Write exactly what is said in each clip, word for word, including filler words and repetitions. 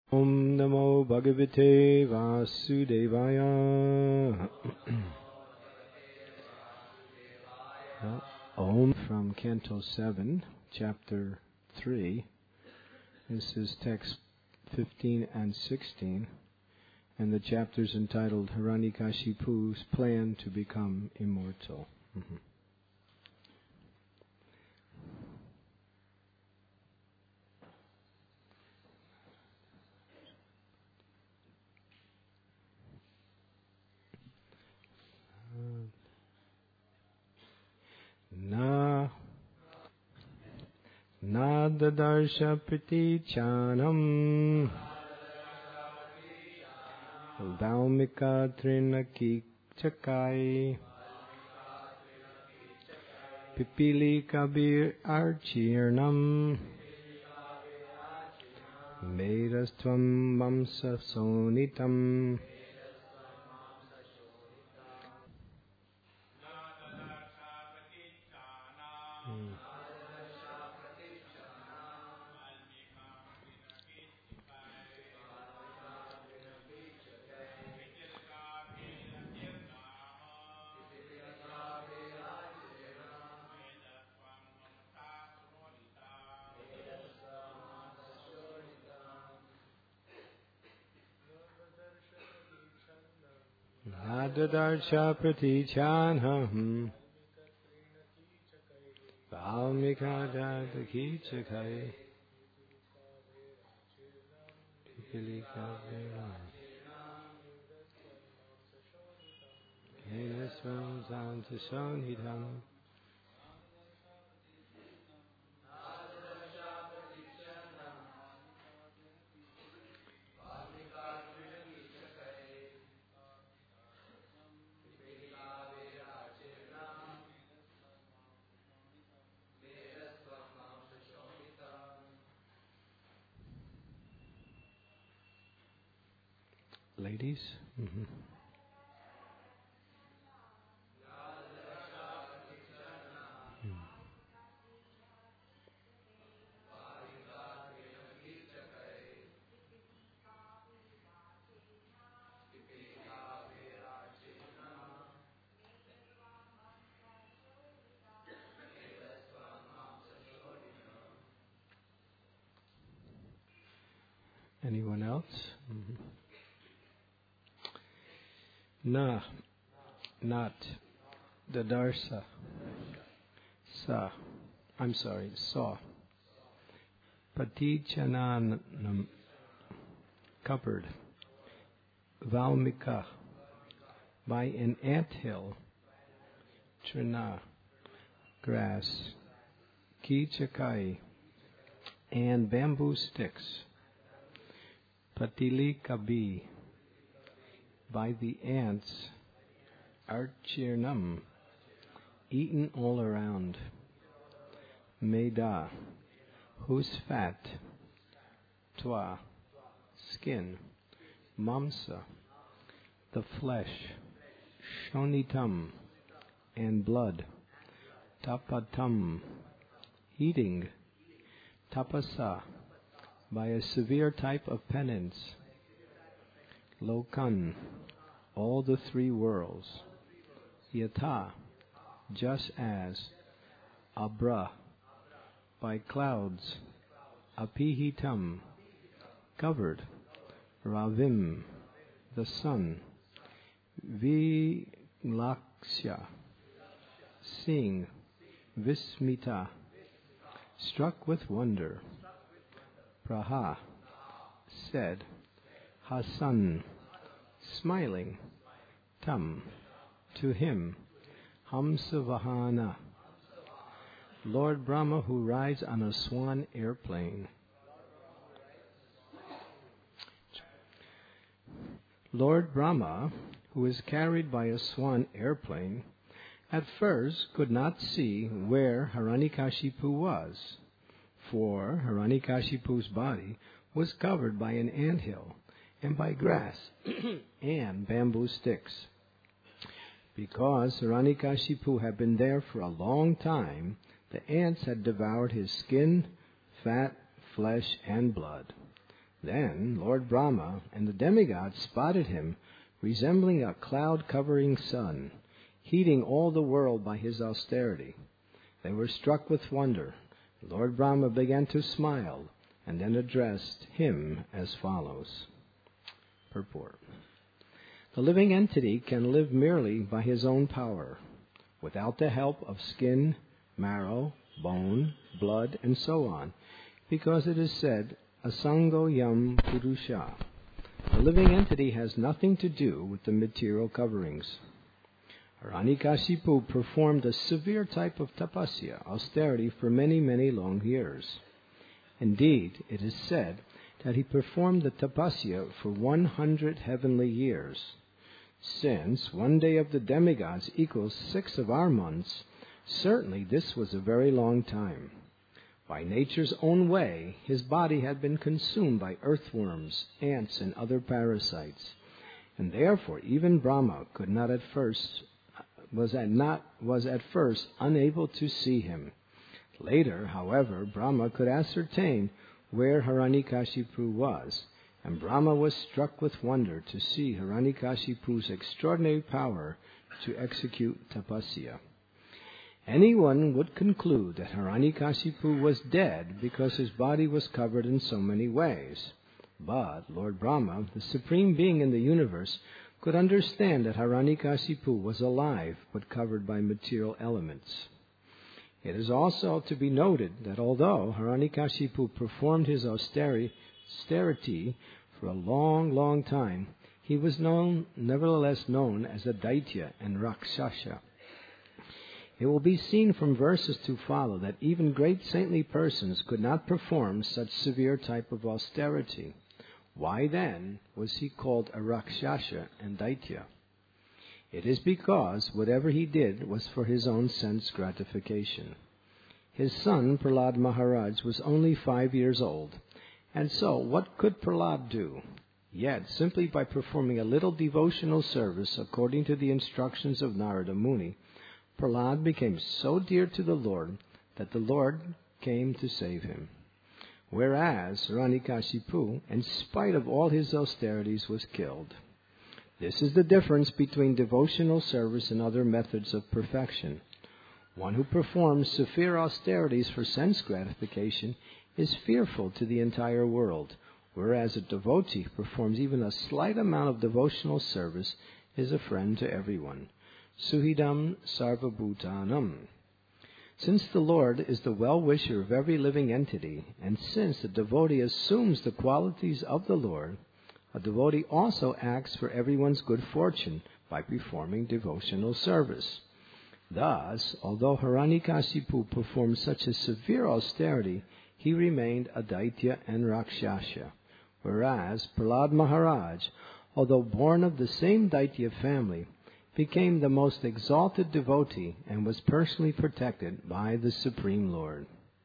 Om Namo Bhagavate Vasudevaya. Om from Canto seven, Chapter three. This is text fifteen and sixteen, and the chapter is entitled Hiranyakashipu's Plan to Become Immortal. Mm-hmm. Na Nadadarsha Pratichanam Dhaumika Trinaki Chakai Pipili Kabir Archirnam Medastvam Mamsa Sonitam. Nadadarsha Pratichanam Dhaumika Trinaki Chakai Pipili Kabir Medastvam Mamsa Sonitam. Ladies? Mm-hmm. Mm. Anyone else? Mm-hmm. Na, not, dadarsa, sa, I'm sorry, saw, patichananam, covered, Valmika, by an anthill, trina, grass, kichakai, and bamboo sticks, patilikabi, by the ants, archirnam, eaten all around, meda, whose fat, twa, skin, mamsa, the flesh, shonitam, and blood, tapatam, eating, tapasa, by a severe type of penance, Lokan, all the three worlds, Yata, just as, Abra, by clouds, Apihitam, covered, Ravim, the sun, Vilaksya, seeing, Vismita, struck with wonder, Praha, said, Hasan, smiling, Tam, to him, Hamsavahana, Lord Brahma who rides on a swan airplane. Lord Brahma, who is carried by a swan airplane, at first could not see where Hiranyakashipu was, for Hiranyakashipu's body was covered by an anthill and by grass and bamboo sticks. Because Hiranyakashipu had been there for a long time, the ants had devoured his skin, fat, flesh, and blood. Then Lord Brahma and the demigods spotted him, resembling a cloud-covering sun, heating all the world by his austerity. They were struck with wonder. Lord Brahma began to smile, and then addressed him as follows. Purport. The living entity can live merely by his own power, without the help of skin, marrow, bone, blood, and so on, because it is said, Asango yam purusha. The living entity has nothing to do with the material coverings. Hiranyakashipu performed a severe type of tapasya, austerity, for many, many long years. Indeed, it is said that he performed the tapasya for one hundred heavenly years. Since one day of the demigods equals six of our months, certainly this was a very long time. By nature's own way, his body had been consumed by earthworms, ants, and other parasites, and therefore even Brahma could not at first was at not was at first unable to see him. Later, however, Brahma could ascertain where Hiranyakashipu was, and Brahma was struck with wonder to see Hiranyakashipu's extraordinary power to execute tapasya. Anyone would conclude that Hiranyakashipu was dead because his body was covered in so many ways. But Lord Brahma, the supreme being in the universe, could understand that Hiranyakashipu was alive but covered by material elements. It is also to be noted that although Hiranyakashipu performed his austerity for a long, long time, he was known, nevertheless known as a Daitya and Rakshasha. It will be seen from verses to follow that even great saintly persons could not perform such severe type of austerity. Why then was he called a Rakshasha and Daitya? It is because whatever he did was for his own sense gratification. His son, Prahlad Maharaj, was only five years old, and so what could Prahlad do? Yet, simply by performing a little devotional service according to the instructions of Narada Muni, Prahlad became so dear to the Lord that the Lord came to save him. Whereas Hiranyakashipu, in spite of all his austerities, was killed. This is the difference between devotional service and other methods of perfection. One who performs severe austerities for sense gratification is fearful to the entire world, whereas a devotee who performs even a slight amount of devotional service is a friend to everyone. Suhidam sarvabhutanam. Since the Lord is the well-wisher of every living entity, and since the devotee assumes the qualities of the Lord, a devotee also acts for everyone's good fortune by performing devotional service. Thus, although Hiranyakashipu performed such a severe austerity, he remained a Daitya and Rakshasha, whereas Prahlad Maharaj, although born of the same Daitya family, became the most exalted devotee and was personally protected by the Supreme Lord.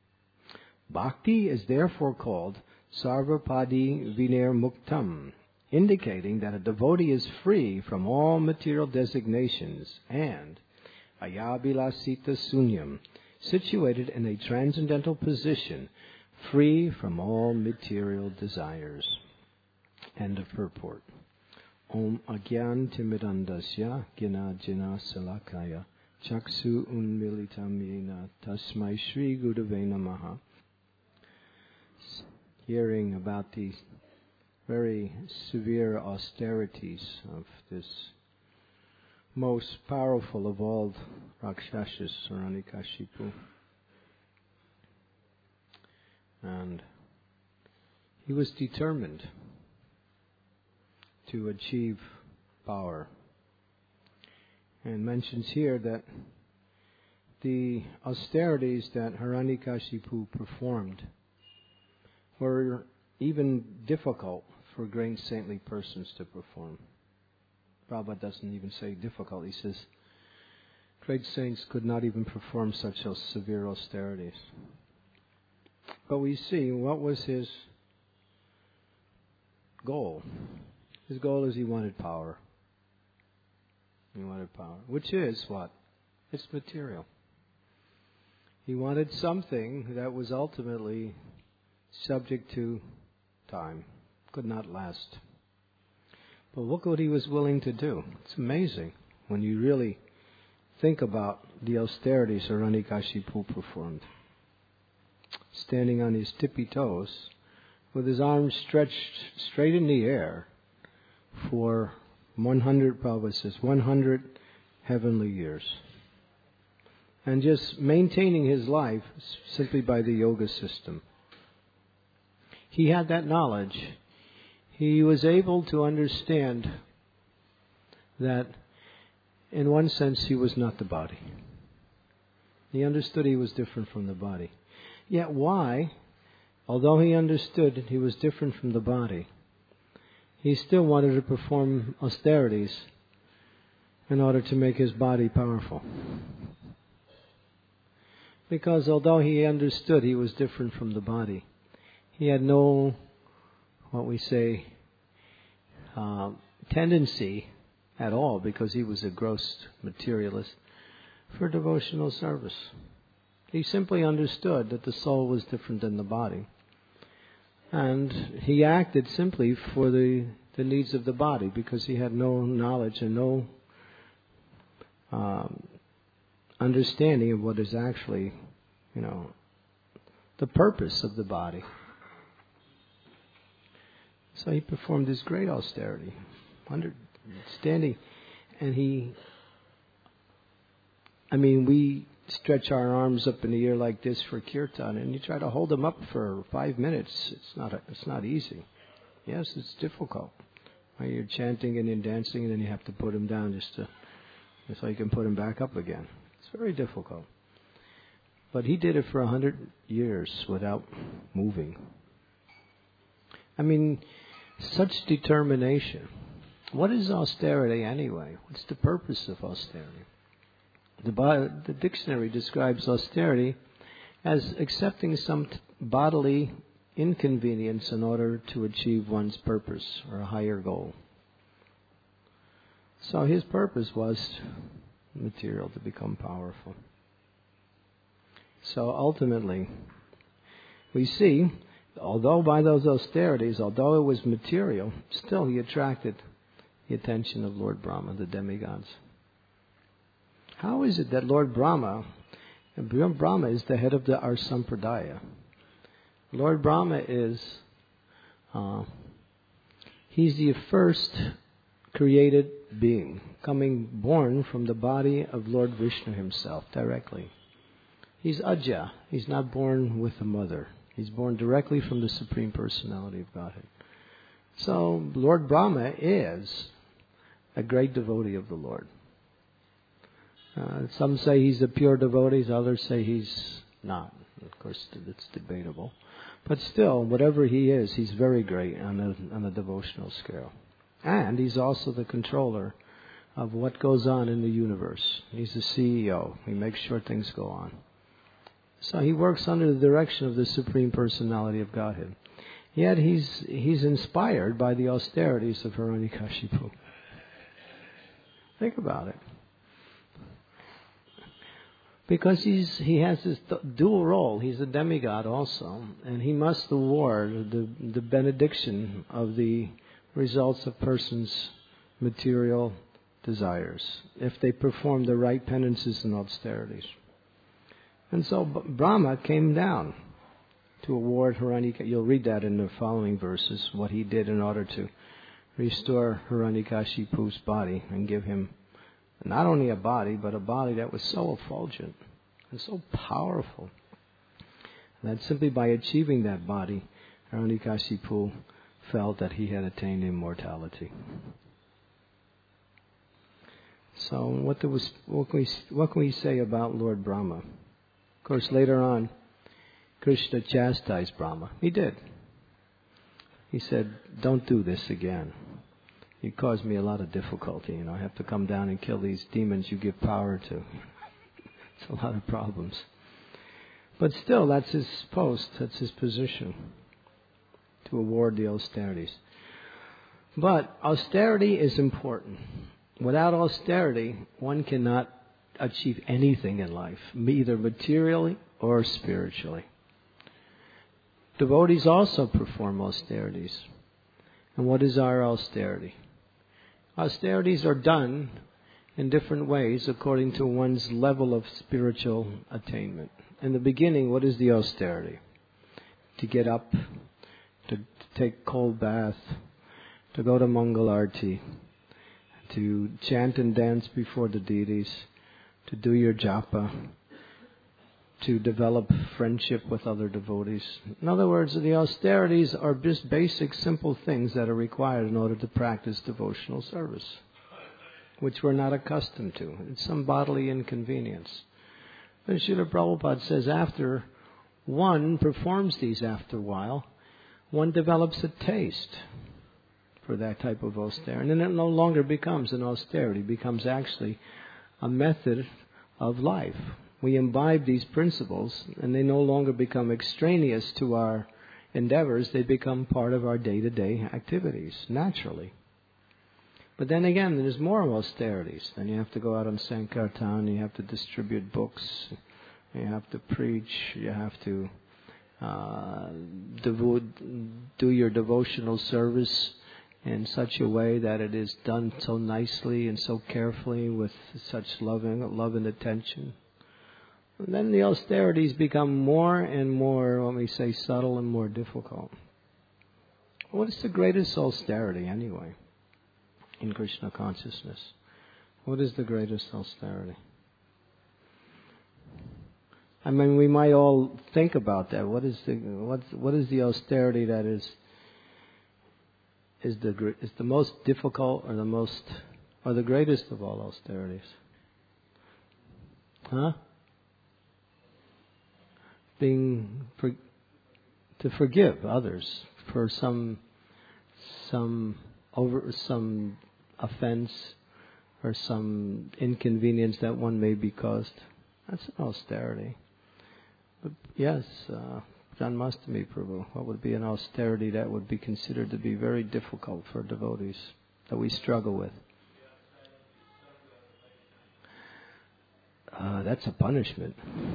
Bhakti is therefore called Sarvapadi Vinir Muktam, indicating that a devotee is free from all material designations, and Ayabhilasita Sunyam, situated in a transcendental position, free from all material desires. End of purport. Om Agyan Timidandasya Gina Jina Salakaya Chaksu Unmilitam Yena Tasmai Shri Gurave Namaha. Hearing about the very severe austerities of this most powerful of all Rakshasas, Hiranyakashipu. And he was determined to achieve power. And mentions here that the austerities that Hiranyakashipu performed were even difficult for great saintly persons to perform. Prabhupada doesn't even say difficult. He says great saints could not even perform such severe austerities. But we see what was his goal. His goal is he wanted power. He wanted power. Which is what? It's material. He wanted something that was ultimately subject to time. could not last. But look what he was willing to do. It's amazing when you really think about the austerities Hiranyakashipu performed. Standing on his tippy toes, with his arms stretched straight in the air for one hundred, Prabhupada says, one hundred heavenly years. And just maintaining his life simply by the yoga system. He had that knowledge. He was able to understand that in one sense he was not the body. He understood he was different from the body. Yet why, although he understood he was different from the body, he still wanted to perform austerities in order to make his body powerful. Because although he understood he was different from the body, he had no, what we say, uh, tendency at all, because he was a gross materialist, for devotional service. He simply understood that the soul was different than the body. And he acted simply for the, the needs of the body, because he had no knowledge and no um, understanding of what is actually, you know, the purpose of the body. So he performed this great austerity, understanding, and he, I mean, we stretch our arms up in the air like this for kirtan, and you try to hold them up for five minutes. It's not, a, it's not easy. Yes, it's difficult. You're chanting and then dancing, and then you have to put them down just to, so you can put them back up again. It's very difficult. But he did it for a hundred years without moving. I mean, such determination. What is austerity anyway? What's the purpose of austerity? The, bo- the dictionary describes austerity as accepting some t- bodily inconvenience in order to achieve one's purpose or a higher goal. So his purpose was material, to become powerful. So ultimately, we see, although by those austerities, although it was material, still he attracted the attention of Lord Brahma, the demigods. How is it that Lord Brahma, and Brahma is the head of the our sampradaya. Lord Brahma is, uh, he's the first created being, coming born from the body of Lord Vishnu himself directly. He's Ajja. He's not born with a mother. He's born directly from the Supreme Personality of Godhead. So Lord Brahma is a great devotee of the Lord. Uh, some say he's a pure devotee, others say he's not. Of course, it's debatable. But still, whatever he is, he's very great on a, on a devotional scale. And he's also the controller of what goes on in the universe. He's the C E O. He makes sure things go on. So he works under the direction of the Supreme Personality of Godhead. Yet he's he's inspired by the austerities of Hiranyakashipu. Think about it. Because he's he has this dual role. He's a demigod also, and he must award the the benediction of the results of persons' material desires if they perform the right penances and austerities. And so Brahma came down to award Hiranyakashipu. You'll read that in the following verses, what he did in order to restore Hiranyakashipu's body and give him not only a body, but a body that was so effulgent and so powerful that simply by achieving that body, Hiranyakashipu felt that he had attained immortality. So what, there was, what, can we, what can we say about Lord Brahma? Of course, later on, Krishna chastised Brahma. He did. He said, don't do this again. You caused me a lot of difficulty. You know, I have to come down and kill these demons you give power to. It's a lot of problems. But still, that's his post. That's his position, to award the austerities. But austerity is important. Without austerity, one cannot achieve anything in life, either materially or spiritually. Devotees also perform austerities. And what is our austerity? Austerities are done in different ways according to one's level of spiritual attainment. In the beginning, what is the austerity? To get up, to, to take cold bath, to go to Mangal Arti, to chant and dance before the deities, to do your japa, to develop friendship with other devotees. In other words, the austerities are just basic, simple things that are required in order to practice devotional service, which we're not accustomed to. It's some bodily inconvenience. But Srila Prabhupada says after one performs these after a while, one develops a taste for that type of austerity. And then it no longer becomes an austerity. It becomes actually a method of life. We imbibe these principles and they no longer become extraneous to our endeavors. They become part of our day-to-day activities, naturally. But then again, there's more austerities. Then you have to go out on Sankirtan, you have to distribute books, you have to preach, you have to uh, devote, do your devotional service in such a way that it is done so nicely and so carefully with such loving, love and attention. And then the austerities become more and more, let me say, subtle and more difficult. What is the greatest austerity anyway in Krishna consciousness? What is the greatest austerity? I mean, we might all think about that. What is the what what is the austerity that is is the is the most difficult or the most or the greatest of all austerities? Huh? Being for, to forgive others for some some over some offense or some inconvenience that one may be caused. That's an austerity. But yes, uh, Janmashtami Prabhu, what would be an austerity that would be considered to be very difficult for devotees, that we struggle with? Uh, that's a punishment.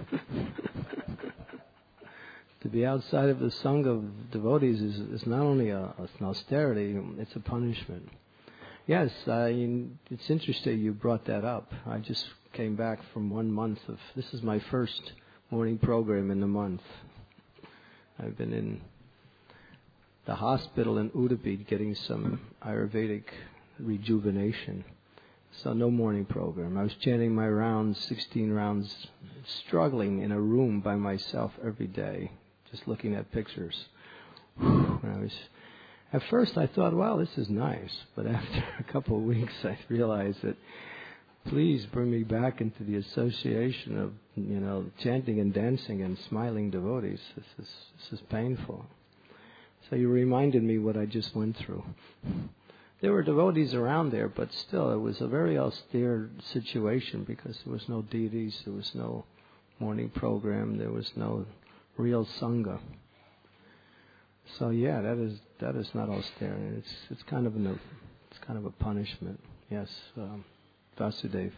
To be outside of the Sangha of devotees is, is not only a, an austerity, it's a punishment. Yes, I, it's interesting you brought that up. I just came back from one month of, this is my first morning program in the month. I've been in the hospital in Udupi getting some Ayurvedic rejuvenation. So no morning program. I was chanting my rounds, sixteen rounds, struggling in a room by myself every day, just looking at pictures. And I was, at first I thought, well, this is nice. But after a couple of weeks I realized that please bring me back into the association of, you know, chanting and dancing and smiling devotees. This is this is painful. So you reminded me what I just went through. There were devotees around there, but still it was a very austere situation because there was no deities, there was no morning program, there was no real Sangha. So yeah, that is that is not austerity. It's it's kind of a it's kind of a punishment. Yes. Um, Vasudev.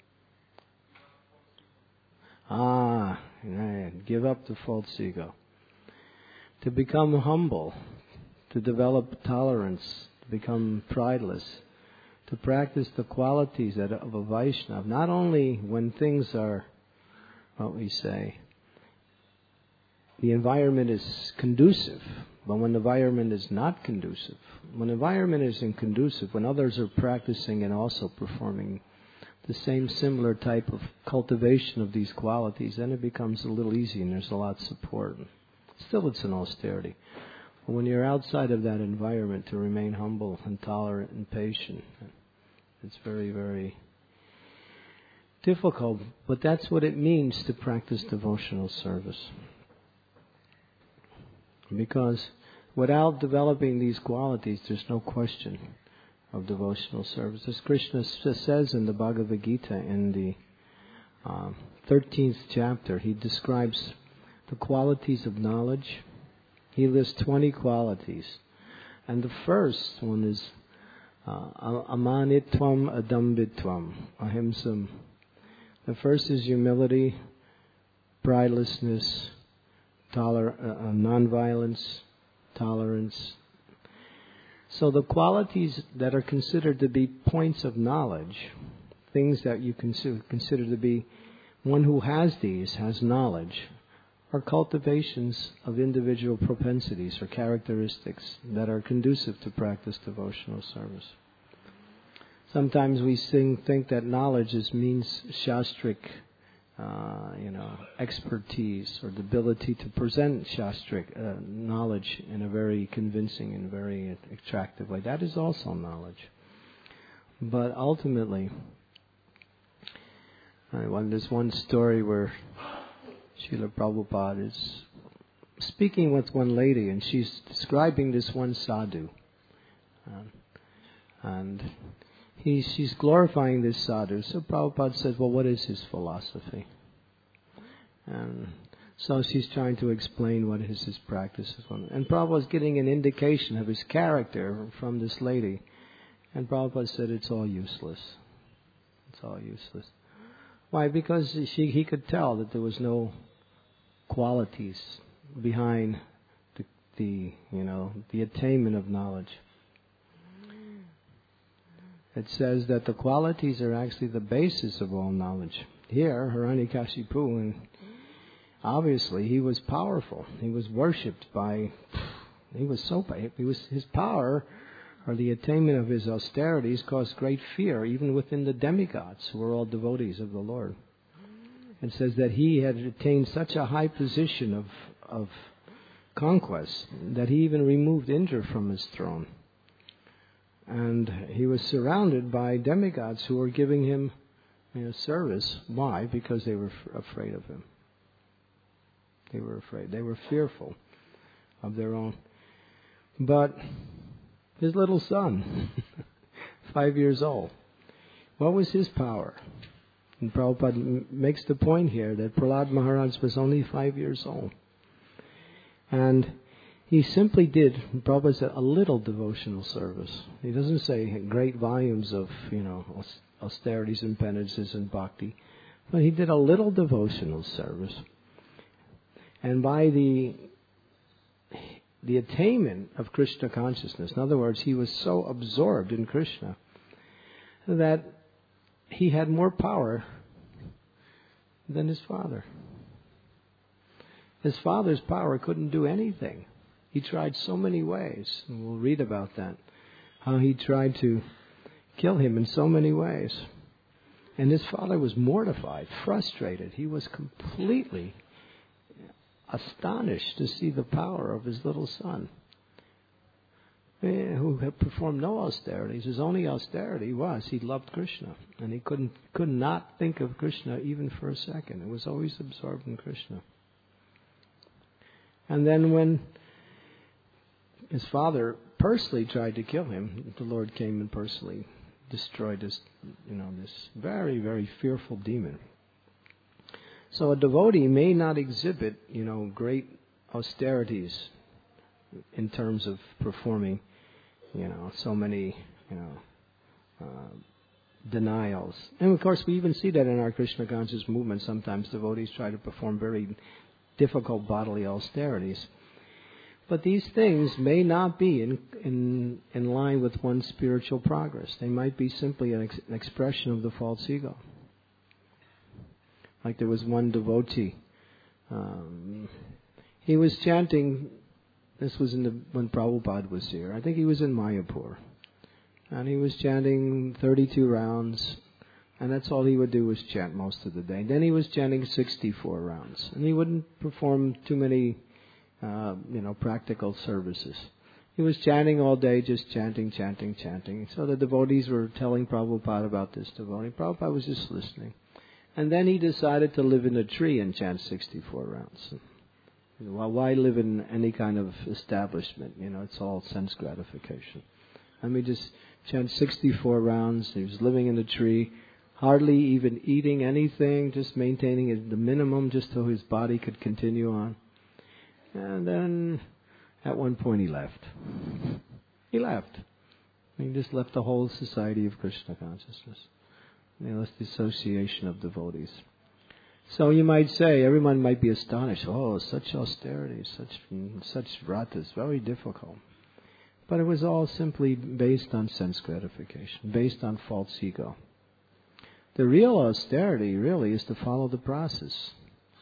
Ah, right. Give up the false ego. To become humble, to develop tolerance, to become prideless, to practice the qualities that of a Vaishnava, not only when things are, what we say, the environment is conducive, but when the environment is not conducive. When the environment isn't conducive, when others are practicing and also performing the same similar type of cultivation of these qualities, then it becomes a little easy and there's a lot of support. Still, it's an austerity. But when you're outside of that environment, to remain humble and tolerant and patient, it's very, very difficult. But that's what it means to practice devotional service. Because without developing these qualities, there's no question of devotional service. As Krishna says in the Bhagavad Gita, in the uh, thirteenth chapter, he describes the qualities of knowledge. He lists twenty qualities. And the first one is uh, amanitvam adambitvam, ahimsam. The first is humility, pridelessness, toler- uh, non-violence, tolerance. So the qualities that are considered to be points of knowledge, things that you consider, consider to be one who has these, has knowledge, are cultivations of individual propensities or characteristics that are conducive to practice devotional service. Sometimes we sing, think that knowledge is means shastric, uh, you know, expertise or the ability to present shastric uh, knowledge in a very convincing and very attractive way. That is also knowledge. But ultimately, uh, well, there's one story where Srila Prabhupada is speaking with one lady, and she's describing this one sadhu. Um, and he, she's glorifying this sadhu. So Prabhupada says, well, what is his philosophy? And so she's trying to explain what is his practice. And Prabhupada's getting an indication of his character from this lady. And Prabhupada said, it's all useless. It's all useless. Why? Because she, he could tell that there was no qualities behind the, the, you know, the attainment of knowledge. It says that the qualities are actually the basis of all knowledge. Here, Hiranyakashipu, and obviously he was powerful. He was worshipped by, he was so, he was, his power or the attainment of his austerities caused great fear even within the demigods who were all devotees of the Lord. It says that he had attained such a high position of, of conquest that he even removed Indra from his throne. And he was surrounded by demigods who were giving him, you know, service. Why? Because they were f- afraid of him. They were afraid. They were fearful of their own. But his little son, five years old, what was his power? And Prabhupada m- makes the point here that Prahlad Maharaj was only five years old. And he simply did, Prabhupada said, a little devotional service. He doesn't say great volumes of, you know, austerities and penances and bhakti. But he did a little devotional service. And by the the attainment of Krishna consciousness, in other words, he was so absorbed in Krishna that he had more power than his father. His father's power couldn't do anything. He tried so many ways, and we'll read about that, how he tried to kill him in so many ways. And his father was mortified, frustrated. He was completely astonished to see the power of his little son, who had performed no austerities. His only austerity was he loved Krishna, and he couldn't could not think of Krishna even for a second. It was always absorbed in Krishna. And then when his father personally tried to kill him, the Lord came and personally destroyed this, you know, this very, very fearful demon. So a devotee may not exhibit, you know, great austerities in terms of performing, you know, so many, you know, uh, denials. And of course, we even see that in our Krishna conscious movement. Sometimes devotees try to perform very difficult bodily austerities. But these things may not be in in, in line with one's spiritual progress. They might be simply an, ex, an expression of the false ego. Like there was one devotee. Um, he was chanting, this was in the, when Prabhupada was here. I think he was in Mayapur. And he was chanting thirty-two rounds. And that's all he would do was chant most of the day. Then he was chanting sixty-four rounds. And he wouldn't perform too many, uh, you know, practical services. He was chanting all day, just chanting, chanting, chanting. So the devotees were telling Prabhupada about this devotee. Prabhupada was just listening. And then he decided to live in a tree and chant sixty-four rounds. Well, why live in any kind of establishment? You know, it's all sense gratification. Let me just chant sixty-four rounds. He was living in a tree, hardly even eating anything, just maintaining the minimum just so his body could continue on. And then at one point he left. He left. He just left the whole society of Krishna consciousness. You know, it's the association of devotees. So you might say, everyone might be astonished. Oh, such austerity, such such vratas, very difficult. But it was all simply based on sense gratification, based on false ego. The real austerity really is to follow the process.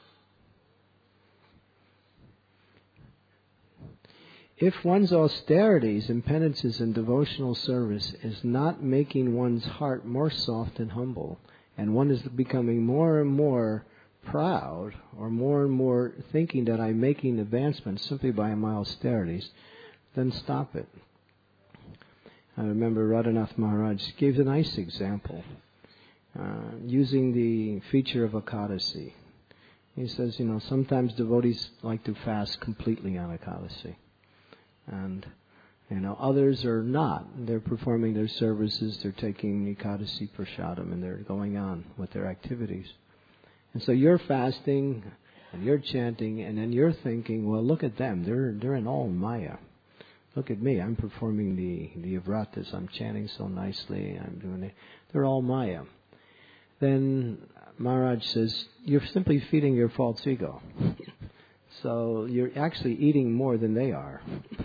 If one's austerities and penances and devotional service is not making one's heart more soft and humble, and one is becoming more and more proud, or more and more thinking that I'm making advancements simply by my austerities, then stop it. I remember Radhanath Maharaj gave a nice example, uh, using the feature of Ekadasi. He says, you know, sometimes devotees like to fast completely on Ekadasi. And, you know, others are not. They're performing their services, they're taking Ekadasi Prasadam, and they're going on with their activities. And so you're fasting, and you're chanting, and then you're thinking, well, look at them. They're they're in all Maya. Look at me. I'm performing the, the vratas. I'm chanting so nicely. I'm doing it. They're all Maya. Then Maharaj says, you're simply feeding your false ego. So you're actually eating more than they are.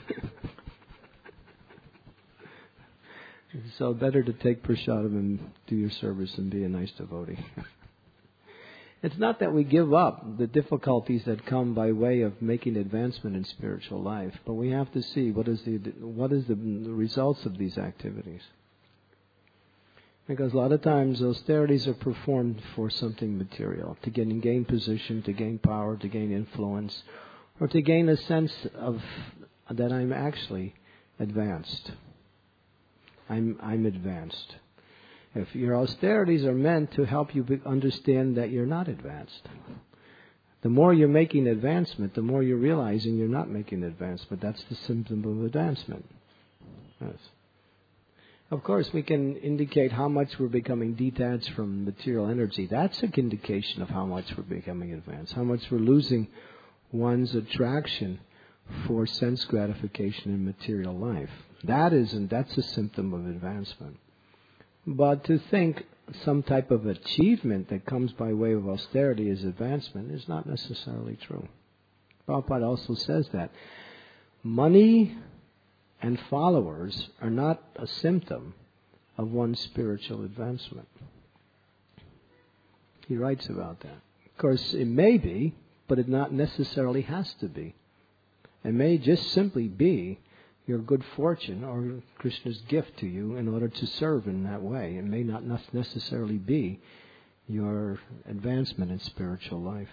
So better to take prasadam and do your service and be a nice devotee. It's not that we give up the difficulties that come by way of making advancement in spiritual life, but we have to see what is the what is the results of these activities. Because a lot of times austerities are performed for something material, to gain, gain position, to gain power, to gain influence, or to gain a sense of that I'm actually advanced. I'm I'm advanced. If your austerities are meant to help you understand that you're not advanced. The more you're making advancement, the more you're realizing you're not making advancement. That's the symptom of advancement. Yes. Of course, we can indicate how much we're becoming detached from material energy. That's an indication of how much we're becoming advanced, how much we're losing one's attraction for sense gratification in material life. That isn't, that's a symptom of advancement. But to think some type of achievement that comes by way of austerity is advancement is not necessarily true. Prabhupada also says that money and followers are not a symptom of one's spiritual advancement. He writes about that. Of course, it may be, but it not necessarily has to be. It may just simply be your good fortune or Krishna's gift to you in order to serve in that way. It may not necessarily be your advancement in spiritual life.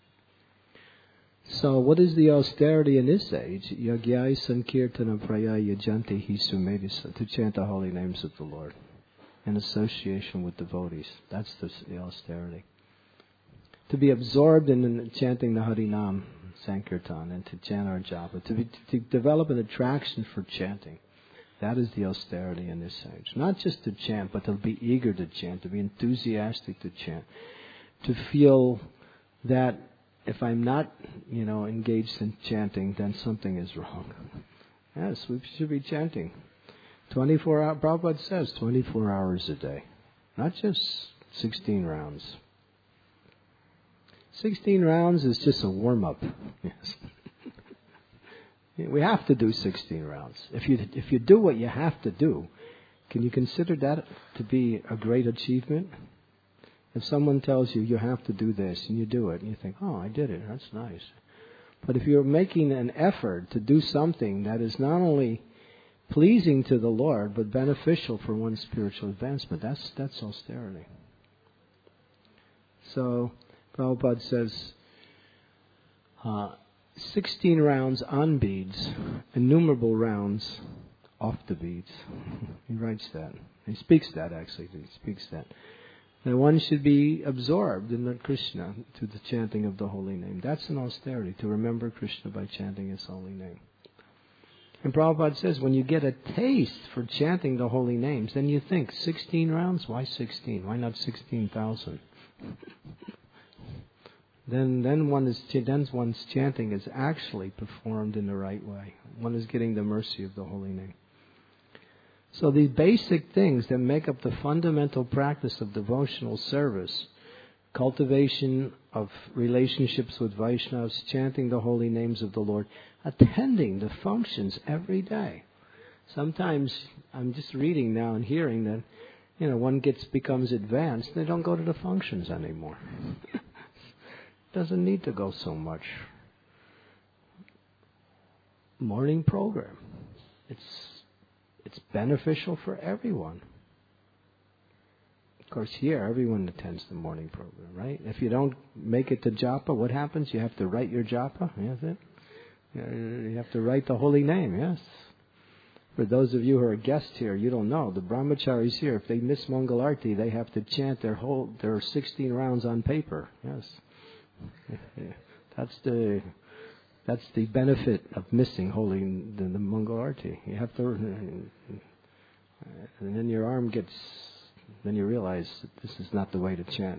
So what is the austerity in this age? Yagyai sankirtana praya yajanti hi sumedisa, to chant the holy names of the Lord in association with devotees. That's the, the austerity. To be absorbed in chanting the Harinam Sankirtan and to chant our japa, to, be, to develop an attraction for chanting. That is the austerity in this age. Not just to chant, but to be eager to chant, to be enthusiastic to chant, to feel that if I'm not, you know, engaged in chanting, then something is wrong. Yes, we should be chanting. twenty-four hours, Prabhupada says twenty-four hours a day. Not just sixteen rounds. sixteen rounds is just a warm-up. Yes. We have to do sixteen rounds. If you if you do what you have to do, can you consider that to be a great achievement? If someone tells you you have to do this and you do it, and you think, oh, I did it, that's nice. But if you're making an effort to do something that is not only pleasing to the Lord, but beneficial for one's spiritual advancement, that's that's austerity. So Prabhupada says, uh, sixteen rounds on beads, innumerable rounds off the beads. He writes that. He speaks that, actually. He speaks that. That one should be absorbed in the Krishna to the chanting of the holy name. That's an austerity, to remember Krishna by chanting his holy name. And Prabhupada says, when you get a taste for chanting the holy names, then you think, sixteen rounds? Why sixteen? Why not sixteen thousand? Then, then one is then one's chanting is actually performed in the right way. One is getting the mercy of the holy name. So these basic things that make up the fundamental practice of devotional service, cultivation of relationships with Vaishnavas, chanting the holy names of the Lord, attending the functions every day. Sometimes I'm just reading now and hearing that, you know, one gets becomes advanced, they don't go to the functions anymore. Doesn't need to go so much. Morning program. It's it's beneficial for everyone. Of course, here everyone attends the morning program, right? If you don't make it to japa, what happens? You have to write your japa. Yes, it. You have to write the holy name. Yes. For those of you who are guests here, you don't know. The brahmacharis here, if they miss Mangalarti, they have to chant their whole their sixteen rounds on paper. Yes. That's the that's the benefit of missing holy the, the Mangalarti. You have to, and then your arm gets. Then you realize that this is not the way to chant.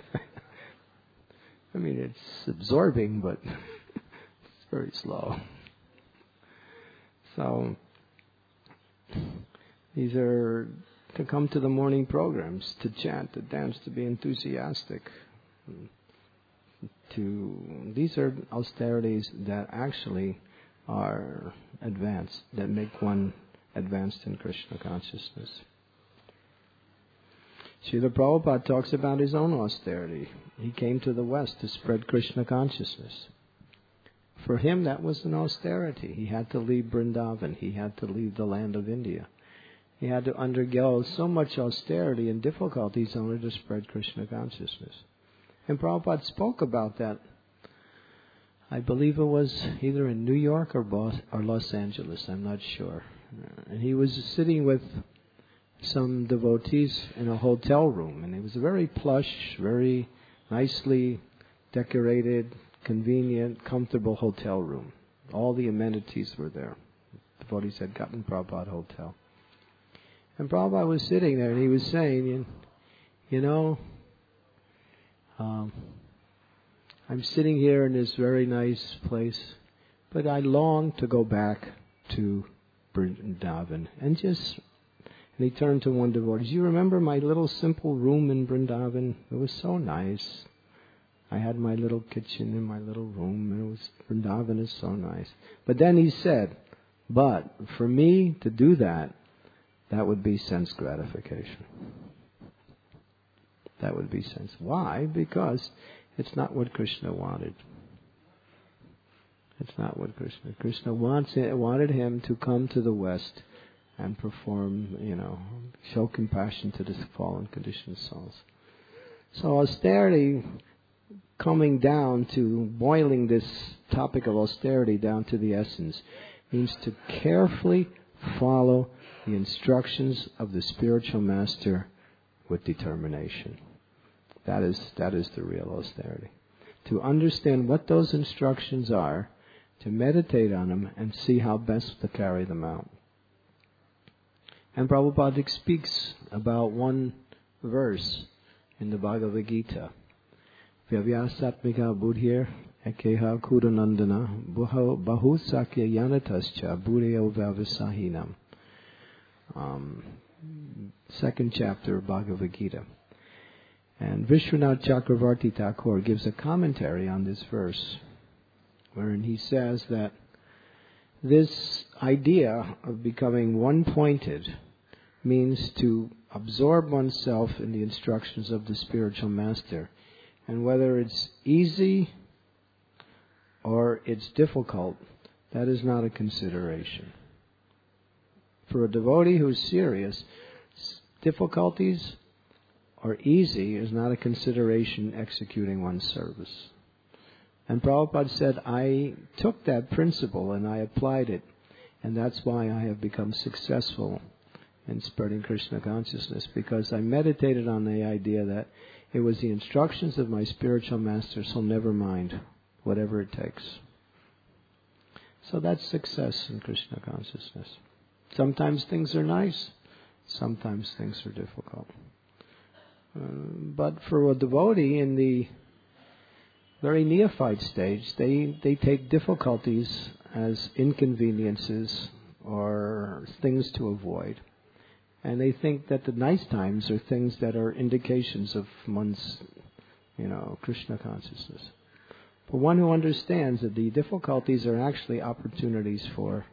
I mean, it's absorbing, but it's very slow. So these are to come to the morning programs, to chant, to dance, to be enthusiastic. To these are austerities that actually are advanced, that make one advanced in Krishna consciousness. Srila Prabhupada talks about his own austerity. He came to the West to spread Krishna consciousness. For him, that was an austerity. He had to leave Vrindavan. He had to leave the land of India. He had to undergo so much austerity and difficulties in order to spread Krishna consciousness. And Prabhupada spoke about that. I believe it was either in New York or Los Angeles. I'm not sure. And he was sitting with some devotees in a hotel room, and it was a very plush, very nicely decorated, convenient, comfortable hotel room. All the amenities were there. Devotees had gotten Prabhupada hotel. And Prabhupada was sitting there, and he was saying, you, you know, um, I'm sitting here in this very nice place, but I long to go back to Vrindavan and just... And he turned to one devotee. Do you remember my little simple room in Vrindavan? It was so nice. I had my little kitchen in my little room, and it was Vrindavan is so nice. But then he said, but for me to do that, that would be sense gratification. That would be sense. Why? Because it's not what Krishna wanted. It's not what Krishna... Krishna wants it, wanted him to come to the West and perform, you know, show compassion to the fallen conditioned souls. So austerity, coming down to boiling this topic of austerity down to the essence, means to carefully follow the instructions of the spiritual master with determination. That is, that is the real austerity. To understand what those instructions are, to meditate on them, and see how best to carry them out. And Prabhupada speaks about one verse in the Bhagavad Gita. Vyavyasatmika buddhir ekeha kudanandana bahu sakya yanatascha buddhayo vyavisahinam. Um, second chapter of Bhagavad Gita. And Vishwanath Chakravarti Thakur gives a commentary on this verse, wherein he says that this idea of becoming one-pointed means to absorb oneself in the instructions of the spiritual master. And whether it's easy or it's difficult, that is not a consideration. For a devotee who's serious, difficulties or easy is not a consideration executing one's service. And Prabhupada said, I took that principle and I applied it, and that's why I have become successful in spreading Krishna consciousness, because I meditated on the idea that it was the instructions of my spiritual master, so never mind, whatever it takes. So that's success in Krishna consciousness. Sometimes things are nice, sometimes things are difficult. Uh, but for a devotee in the very neophyte stage, they, they take difficulties as inconveniences or things to avoid. And they think that the nice times are things that are indications of one's, you know, Krishna consciousness. For one who understands that the difficulties are actually opportunities for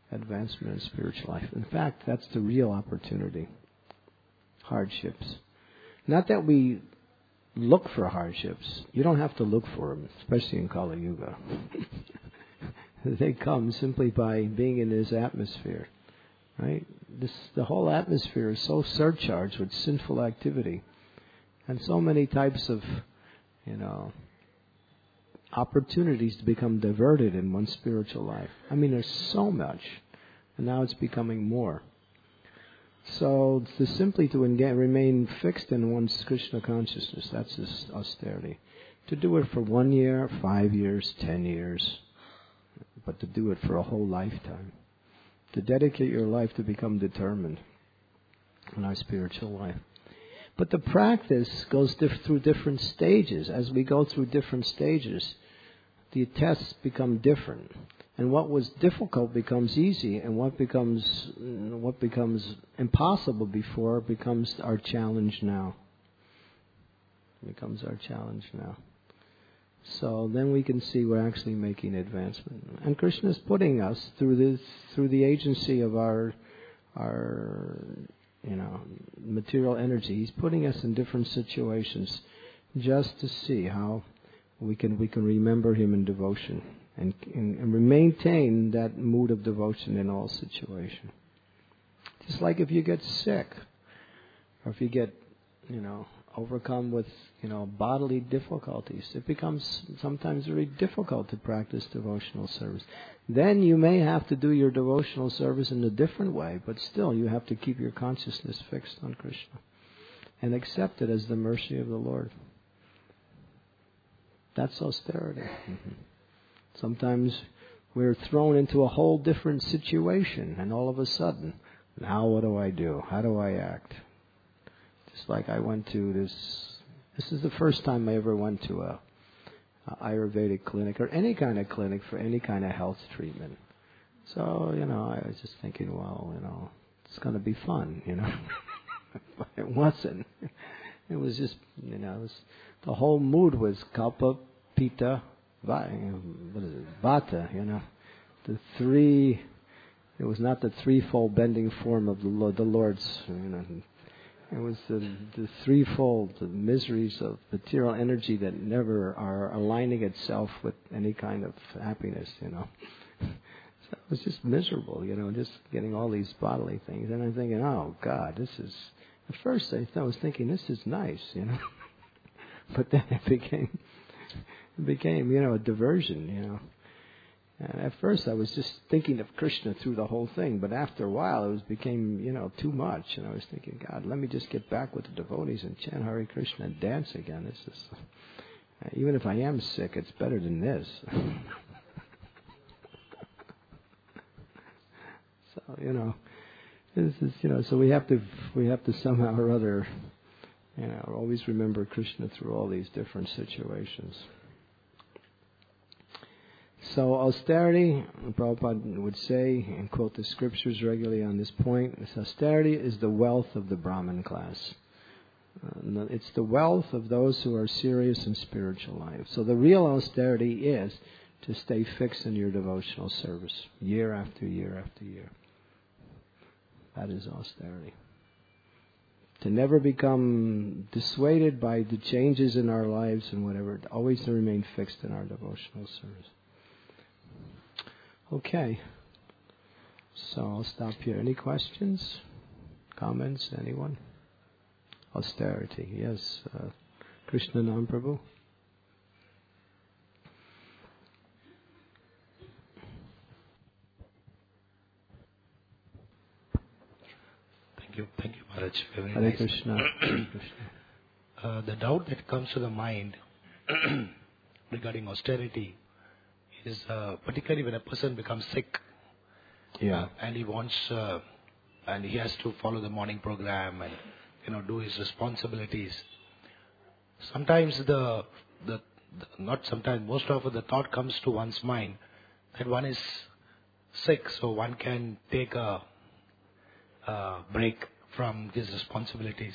advancement in spiritual life. In fact, that's the real opportunity. Hardships. Not that we look for hardships. You don't have to look for them, especially in Kali Yuga. They come simply by being in this atmosphere. Right? This, the whole atmosphere is so surcharged with sinful activity. And so many types of, you know, opportunities to become diverted in one's spiritual life. I mean, there's so much, and now it's becoming more. So, to simply to engage, remain fixed in one's Krishna consciousness, that's this austerity. To do it for one year, five years, ten years, but to do it for a whole lifetime. To dedicate your life to become determined in our spiritual life. But the practice goes diff- through different stages. As we go through different stages, the tests become different, and what was difficult becomes easy, and what becomes what becomes impossible before becomes our challenge now. Becomes our challenge now. So then we can see we're actually making advancement, and Krishna is putting us through this through the agency of our our. you know, material energy. He's putting us in different situations just to see how we can we can remember Him in devotion and, and, and maintain that mood of devotion in all situations. Just like if you get sick, or if you get, you know, overcome with, you know, bodily difficulties, it becomes sometimes very difficult to practice devotional service. Then you may have to do your devotional service in a different way, but still you have to keep your consciousness fixed on Krishna and accept it as the mercy of the Lord. That's austerity. Mm-hmm. Sometimes we're thrown into a whole different situation, and all of a sudden, now what do I do? How do I act? Just like I went to this, this is the first time I ever went to a Ayurvedic clinic or any kind of clinic for any kind of health treatment. So, you know, I was just thinking, well, you know, it's going to be fun, you know. But it wasn't. It was just, you know, it was, the whole mood was Kalpa, Pitta, what is it, Vata, you know. The three, it was not the threefold bending form of the, Lord, the Lord's, you know. It was the, the threefold the miseries of material energy that never are aligning itself with any kind of happiness, you know. So it was just miserable, you know, just getting all these bodily things. And I'm thinking, oh, God, this is... At first I, I was thinking, this is nice, you know. But then it became, it became, you know, a diversion, you know. And at first I was just thinking of Krishna through the whole thing, but after a while it was became, you know, too much. And I was thinking, God, let me just get back with the devotees and chant Hare Krishna and dance again. This is, uh, even if I am sick, it's better than this. So, you know, this is, you know, so we have to, we have to somehow or other, you know, always remember Krishna through all these different situations. So austerity, Prabhupada would say, and quote the scriptures regularly on this point, this austerity is the wealth of the Brahmin class. Uh, it's the wealth of those who are serious in spiritual life. So the real austerity is to stay fixed in your devotional service, year after year after year. That is austerity. To never become dissuaded by the changes in our lives and whatever, always to remain fixed in our devotional service. Okay, so I'll stop here. Any questions, comments, anyone? Austerity, yes. Uh, Krishna Nam Prabhu. Thank you, thank you, Maharaj. Very Hare nice. Krishna. Hare Krishna. Uh, the doubt that comes to the mind regarding austerity is uh, particularly when a person becomes sick, Yeah. uh, and he wants, uh, and he has to follow the morning program and, you know, do his responsibilities. Sometimes the, the, the not sometimes, most often the thought comes to one's mind that one is sick, so one can take a, a break from his responsibilities.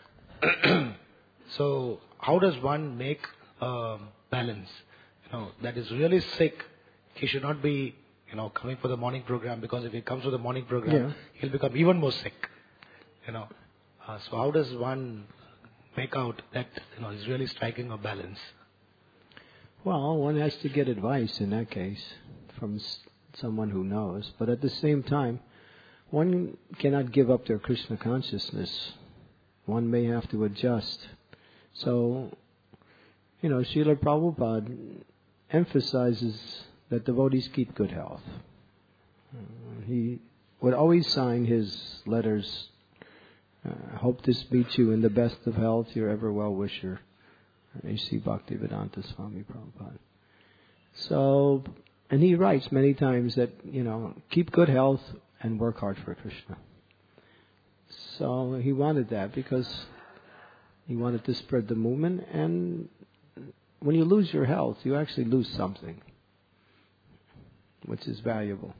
So how does one make a balance? You know, that is really sick, he should not be, you know, coming for the morning program, because if he comes to the morning program, Yeah. he'll become even more sick, you know. Uh, so how does one make out that, you know, is really striking a balance? Well, one has to get advice in that case from s- someone who knows. But at the same time, one cannot give up their Krishna consciousness. One may have to adjust. So, you know, Srila Prabhupada emphasizes that devotees keep good health. Uh, he would always sign his letters, uh, hope to meet you in the best of health, your ever well-wisher, A C Bhaktivedanta Swami Prabhupada. So, and he writes many times that, you know, keep good health and work hard for Krishna. So he wanted that because he wanted to spread the movement, and when you lose your health, you actually lose something, which is valuable.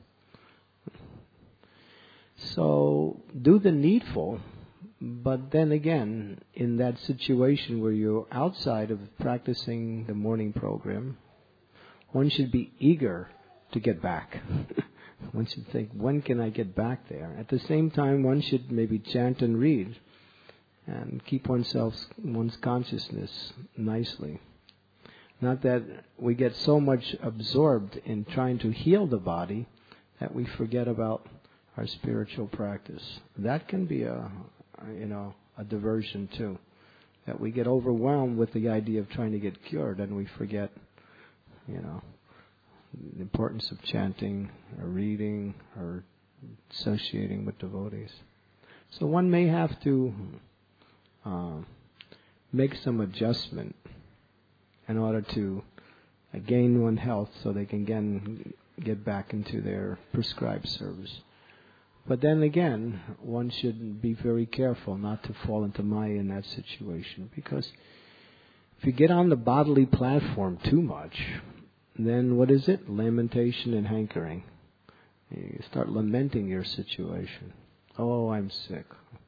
So do the needful, but then again, in that situation where you're outside of practicing the morning program, one should be eager to get back. One should think, when can I get back there? At the same time, one should maybe chant and read and keep oneself, one's consciousness nicely. Not that we get so much absorbed in trying to heal the body that we forget about our spiritual practice. That can be a, you know, a diversion too. That we get overwhelmed with the idea of trying to get cured and we forget, you know, the importance of chanting or reading or associating with devotees. So one may have to uh, make some adjustment in order to uh, gain one health so they can again get back into their prescribed service. But then again, one should be very careful not to fall into Maya in that situation, because if you get on the bodily platform too much, then what is it? Lamentation and hankering. You start lamenting your situation. Oh, I'm sick.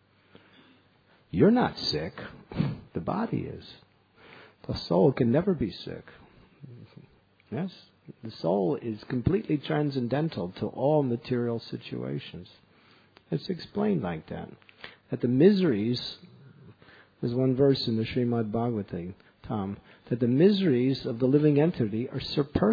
You're not sick. The body is. The soul can never be sick. Yes? The soul is completely transcendental to all material situations. It's explained like that. That the miseries, there's one verse in the Srimad Bhagavatam, Tom, that the miseries of the living entity are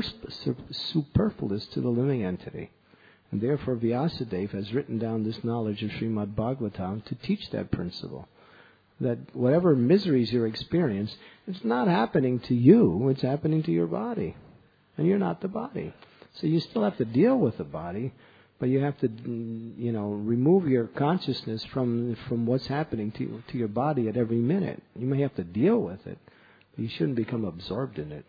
superfluous to the living entity. And therefore Vyasadeva has written down this knowledge of Srimad Bhagavatam to teach that principle. That whatever miseries you experience, it's not happening to you, it's happening to your body. And you're not the body. So you still have to deal with the body, but you have to, you know, remove your consciousness from from what's happening to to your body at every minute. You may have to deal with it, but you shouldn't become absorbed in it.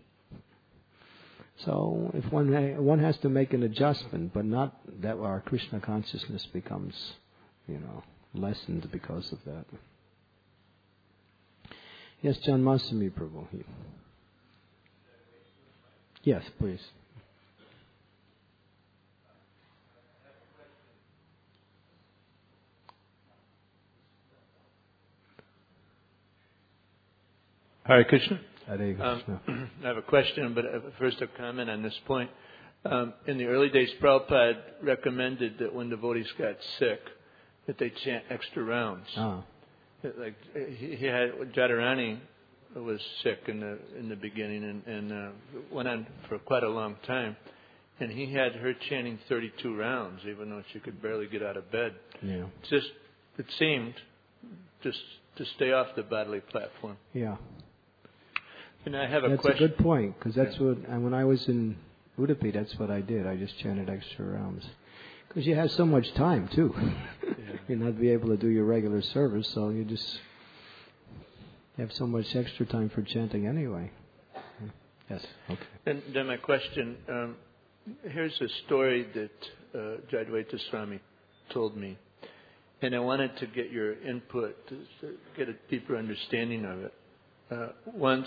So if one one has to make an adjustment, but not that our Krishna consciousness becomes, you know, lessened because of that. Yes, John Masami Prabhu. Yes, please. Hare Krishna. Hare Krishna. Um, I have a question, but first a comment on this point. Um, in the early days, Prabhupada recommended that when devotees got sick, that they chant extra rounds. Ah. Like he, he had Jadharani was sick in the in the beginning and, and uh, went on for quite a long time, and he had her chanting thirty-two rounds, even though she could barely get out of bed. Yeah. Just it seemed just to stay off the bodily platform. Yeah. And I have a that's question. That's a good point, because that's yeah. what, and when I was in Udupi, that's what I did. I just chanted extra rounds. Because you have so much time, too. yeah. You'll not be able to do your regular service, so you just have so much extra time for chanting anyway. Yes, okay. And then my question, um, here's a story that uh, Jadvaita Swami told me, and I wanted to get your input to, to get a deeper understanding of it. Uh, once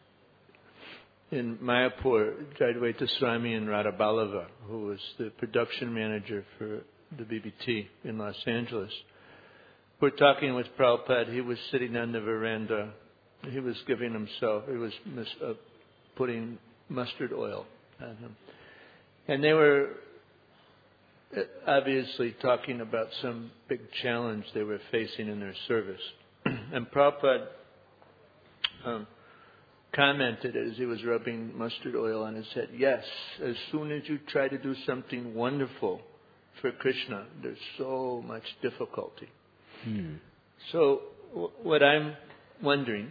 in Mayapur, Jadvaita Swami and Radha Ballava, who was the production manager for the B B T in Los Angeles, were talking with Prabhupada. He was sitting on the veranda. He was giving himself, he was mis- uh, putting mustard oil on him. And they were obviously talking about some big challenge they were facing in their service. And Prabhupada um, commented as he was rubbing mustard oil on his head, yes, as soon as you try to do something wonderful for Krishna, there's so much difficulty. Hmm. So w- what I'm wondering,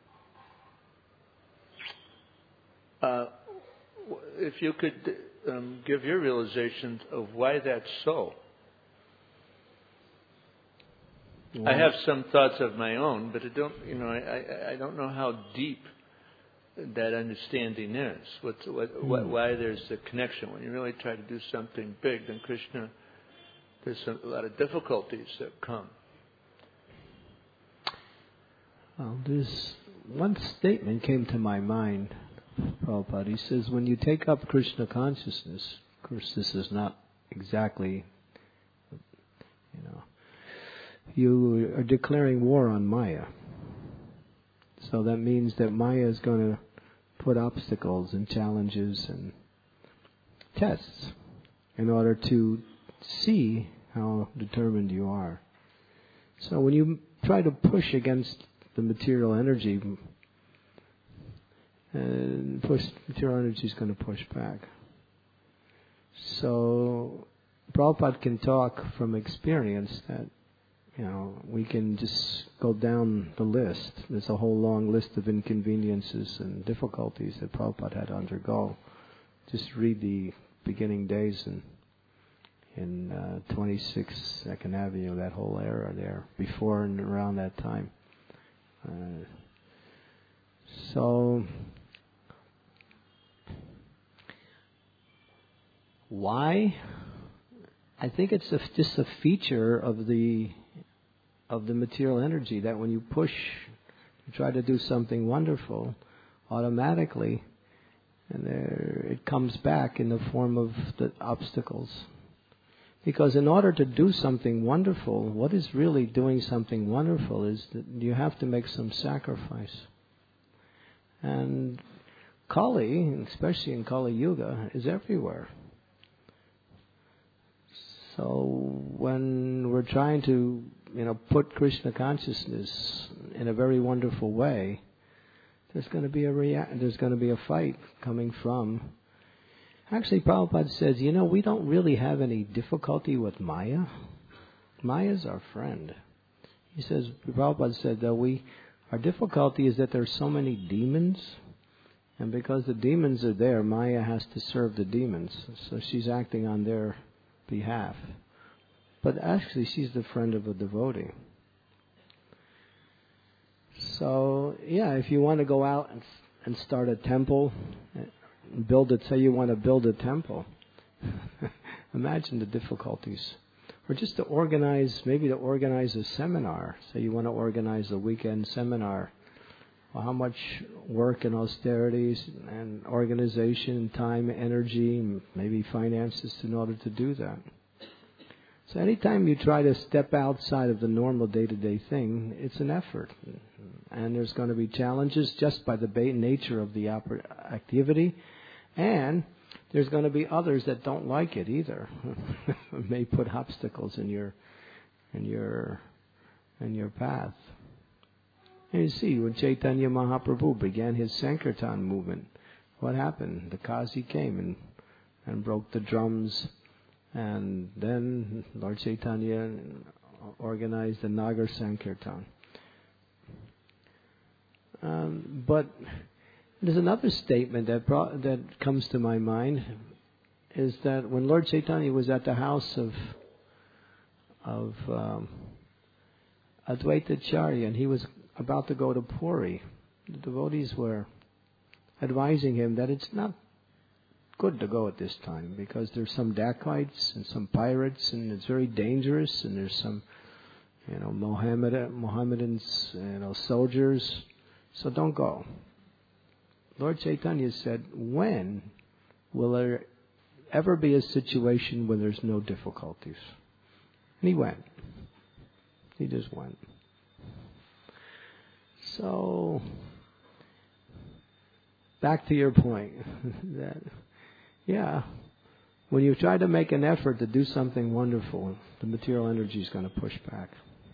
uh, if you could um, give your realizations of why that's so. Well, I have some thoughts of my own, but I don't, you know, I, I, I don't know how deep that understanding is. What, what, hmm. what, why there's a connection. When you really try to do something big, then Krishna, there's some, a lot of difficulties that come. Well, there's one statement came to my mind, Prabhupada. He says, when you take up Krishna consciousness, of course this is not exactly, you know, you are declaring war on Maya. So that means that Maya is going to put obstacles and challenges and tests in order to see how determined you are. So when you try to push against the material energy, and push, material energy is going to push back. So Prabhupada can talk from experience that, you know, we can just go down the list. There's a whole long list of inconveniences and difficulties that Prabhupada had to undergo. Just read the beginning days in in uh, twenty-six Second Avenue, that whole era there, before and around that time. Uh, so, why? I think it's a, just a feature of the of the material energy that when you push, you try to do something wonderful, automatically, and there it comes back in the form of the obstacles. Because in order to do something wonderful, what is really doing something wonderful is that you have to make some sacrifice. And Kali, especially in Kali Yuga, is everywhere. So when we're trying to, you know, put Krishna consciousness in a very wonderful way, there's going to be a rea- there's going to be a fight coming from. Actually, Prabhupada says, you know, we don't really have any difficulty with Maya. Maya's our friend. He says, Prabhupada said that we, our difficulty is that there's so many demons, and because the demons are there, Maya has to serve the demons. So she's acting on their behalf. But actually, she's the friend of a devotee. So, yeah, if you want to go out and, and start a temple, build it, say you want to build a temple, imagine the difficulties. Or just to organize, maybe to organize a seminar. Say you want to organize a weekend seminar. Well, how much work and austerities and organization, time, energy, and maybe finances in order to do that. So anytime you try to step outside of the normal day-to-day thing, it's an effort. And there's going to be challenges just by the nature of the oper- activity. And there's going to be others that don't like it either. May put obstacles in your in your in your path. And you see, when Chaitanya Mahaprabhu began his Sankirtan movement, what happened? The Kazi came and and broke the drums, and then Lord Chaitanya organized the Nagar Sankirtan. Um, but there's another statement that brought, that comes to my mind, is that when Lord Chaitanya was at the house of of um, Advaita Acharya and he was about to go to Puri, the devotees were advising him that it's not good to go at this time because there's some dacoits and some pirates and it's very dangerous and there's some, you know, Mohammedan Mohammedans, you know, soldiers, so don't go. Lord Chaitanya said, when will there ever be a situation where there's no difficulties? And he went. He just went. So, back to your point, that, yeah, when you try to make an effort to do something wonderful, the material energy is going to push back.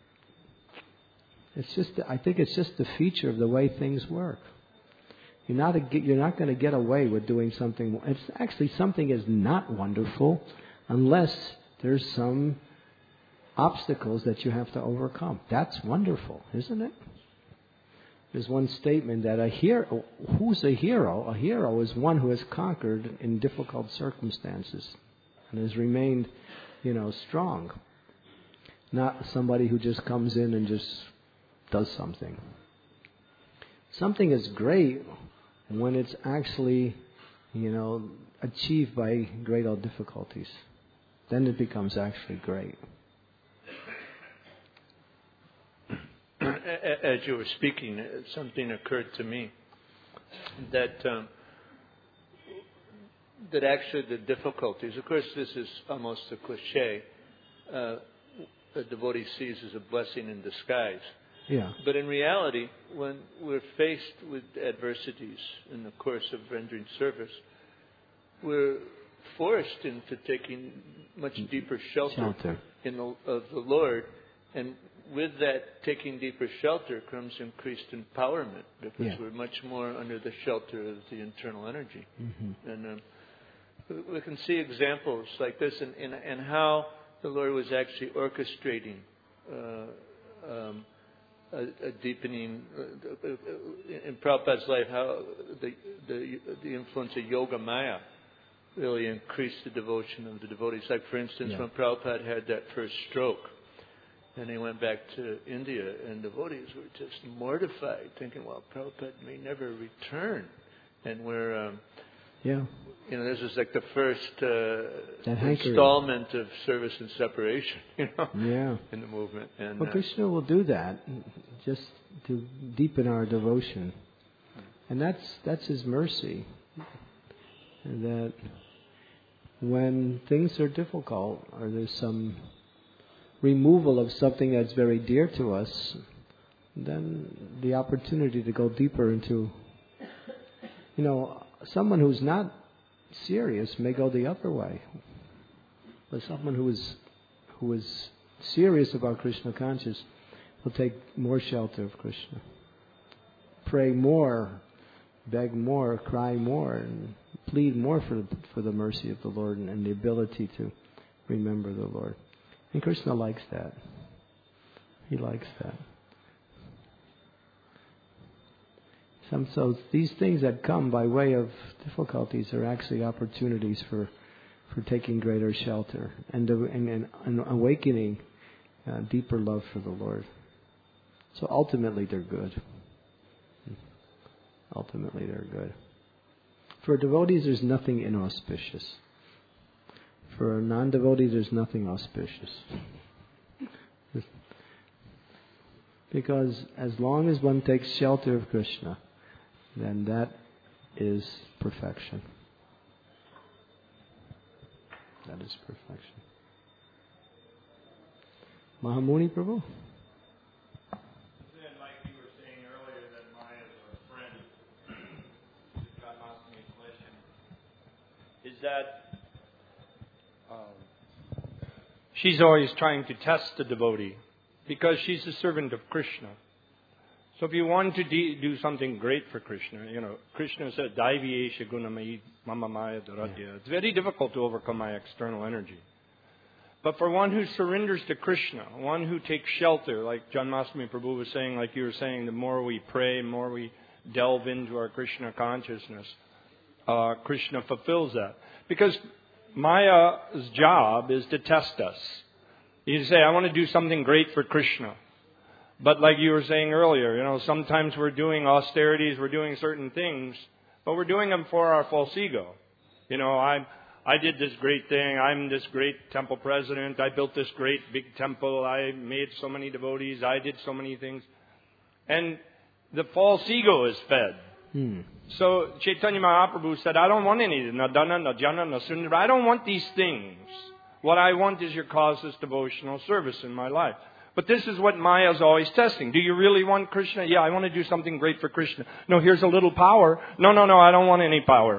It's just, I think it's just the feature of the way things work. You're not, a, you're not going to get away with doing something. It's actually something is not wonderful unless there's some obstacles that you have to overcome. That's wonderful, isn't it? There's one statement that a hero, who's a hero? A hero is one who has conquered in difficult circumstances and has remained, you know, strong. Not somebody who just comes in and just does something. Something is great when it's actually, you know, achieved by great old difficulties. Then it becomes actually great. As you were speaking, something occurred to me that um, that actually the difficulties, of course this is almost a cliche, uh, a devotee sees as a blessing in disguise. Yeah. But in reality, when we're faced with adversities in the course of rendering service, we're forced into taking much deeper shelter, shelter. in the, of the Lord, and with that taking deeper shelter comes increased empowerment, because yeah. we're much more under the shelter of the internal energy. Mm-hmm. And um, we can see examples like this, and, and, and how the Lord was actually orchestrating uh, um, a, a deepening uh, in Prabhupada's life, how the, the, the influence of Yoga Maya really increased the devotion of the devotees. Like, for instance, yeah. when Prabhupada had that first stroke, and he went back to India, and devotees were just mortified, thinking, well, Prabhupada may never return. And we're, um, yeah. you know, this is like the first uh, installment of service and separation, you know, yeah. in the movement. And well, uh, Krishna will do that just to deepen our devotion. And that's that's His mercy. And that when things are difficult, or there's some removal of something that's very dear to us, then the opportunity to go deeper into, you know, someone who's not serious may go the other way. But someone who is who is serious about Krishna conscious will take more shelter of Krishna. Pray more, beg more, cry more, and plead more for for the mercy of the Lord and, and the ability to remember the Lord. And Krishna likes that. He likes that. Some, so these things that come by way of difficulties are actually opportunities for, for taking greater shelter and, and, and, and awakening uh, deeper love for the Lord. So ultimately they're good. Ultimately they're good. For devotees there's nothing inauspicious. For a non-devotee, there's nothing auspicious. Because as long as one takes shelter of Krishna, then that is perfection. That is perfection. Mahamuni Prabhu? Like you were saying earlier, that Maya is our friend. God asked me a question. Is that Um, she's always trying to test the devotee because she's a servant of Krishna. So if you want to de- do something great for Krishna, you know, Krishna said, Daiviyesha gunamai mama maya dharadya. It's very difficult to overcome my external energy. But for one who surrenders to Krishna, one who takes shelter, like Janmashtami Prabhu was saying, like you were saying, the more we pray, the more we delve into our Krishna consciousness, uh, Krishna fulfills that. Because Maya's job is to test us. You say, I want to do something great for Krishna. But like you were saying earlier, you know, sometimes we're doing austerities, we're doing certain things, but we're doing them for our false ego. You know, I I did this great thing, I'm this great temple president, I built this great big temple, I made so many devotees, I did so many things. And the false ego is fed. Hmm. So Chaitanya Mahaprabhu said, I don't want any, na dana, na jana, na sundara. I don't want these things. What I want is your causeless devotional service in my life. But this is what Maya is always testing. Do you really want Krishna? Yeah, I want to do something great for Krishna. No, here's a little power. No, no, no, I don't want any power.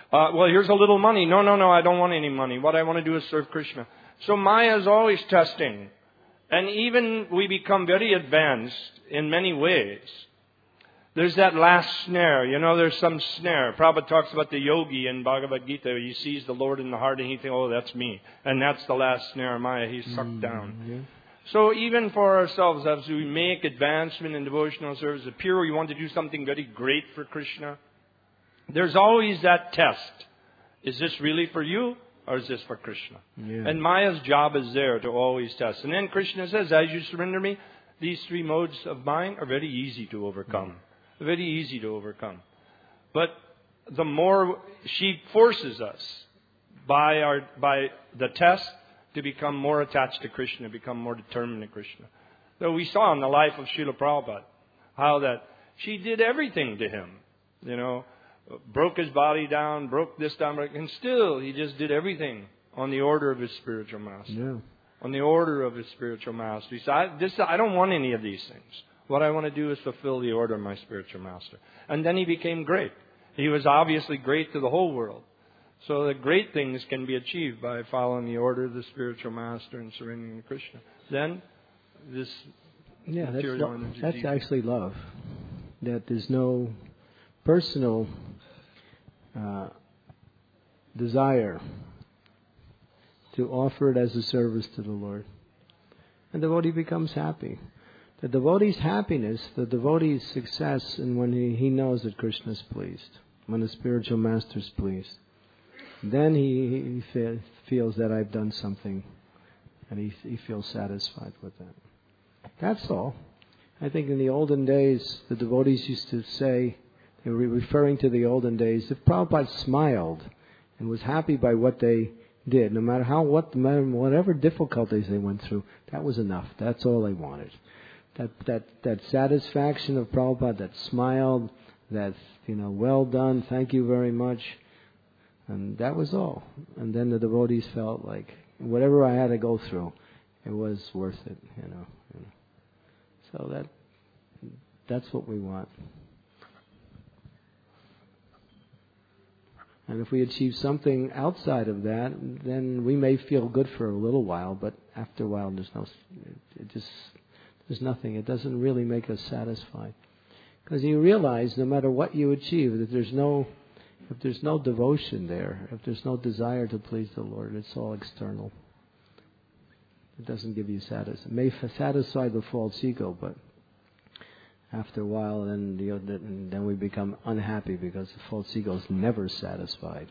Uh, well, here's a little money. No, no, no, I don't want any money. What I want to do is serve Krishna. So Maya is always testing. And even we become very advanced in many ways. There's that last snare. You know, there's some snare. Prabhupada talks about the yogi in Bhagavad Gita. He sees the Lord in the heart and he thinks, oh, that's me. And that's the last snare of Maya. He's sucked mm, down. Yeah. So even for ourselves, as we make advancement in devotional service, appear we want to do something very great for Krishna, there's always that test. Is this really for you or is this for Krishna? Yeah. And Maya's job is there to always test. And then Krishna says, as you surrender me, these three modes of mine are very easy to overcome. Mm. Very easy to overcome. But the more she forces us by our by the test to become more attached to Krishna, become more determined to Krishna. So we saw in the life of Srila Prabhupada how that she did everything to him. You know, broke his body down, broke this down, and still he just did everything on the order of his spiritual master. Yeah. On the order of his spiritual master. He said, I, this, I don't want any of these things. What I want to do is fulfill the order of my spiritual master. And then he became great. He was obviously great to the whole world. So the great things can be achieved by following the order of the spiritual master and surrendering to Krishna. Then this yeah, material that's, lo- energy. That's actually love. That there's no personal uh, desire to offer it as a service to the Lord. And the devotee becomes happy. The devotee's happiness, the devotee's success, and when he, he knows that Krishna is pleased, when the spiritual master is pleased, then he, he fe- feels that I've done something, and he, he feels satisfied with that. That's all. I think in the olden days, the devotees used to say, they were referring to the olden days, if Prabhupada smiled and was happy by what they did, no matter how, what, whatever difficulties they went through, that was enough. That's all they wanted. That that that satisfaction of Prabhupada, that smile, that, you know, well done, thank you very much, and that was all. And then the devotees felt like whatever I had to go through, it was worth it, you know. You know. So that that's what we want. And if we achieve something outside of that, then we may feel good for a little while, but after a while, there's no, it just, there's nothing. It doesn't really make us satisfied. Because you realize, no matter what you achieve, that there's no, if there's no devotion there, if there's no desire to please the Lord, it's all external. It doesn't give you satisfaction. It may satisfy the false ego, but after a while, then you know, then we become unhappy because the false ego is never satisfied.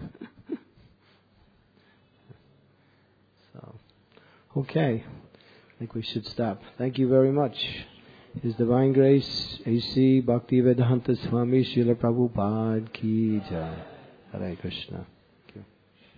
So, okay, I think we should stop. Thank you very much. His Divine Grace, A C Bhaktivedanta Swami Srila Prabhupada Ki Jai. Hare Krishna.